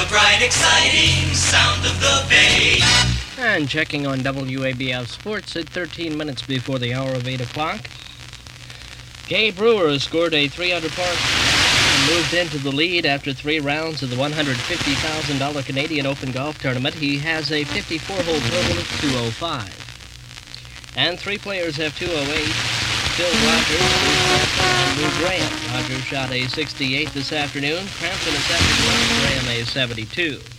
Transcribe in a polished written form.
The bright, exciting sound of the bay. And checking on WABF Sports at 13 minutes before the hour of 8 o'clock. Gabe Brewer scored a 300 par and moved into the lead after 3 rounds of the $150,000 Canadian Open Golf Tournament. He has a 54-hole total of 205. And 3 players have 208. Phil Rogers, and Lou Graham. Rogers shot a 68 this afternoon. Crampton a 71, Graham a 72.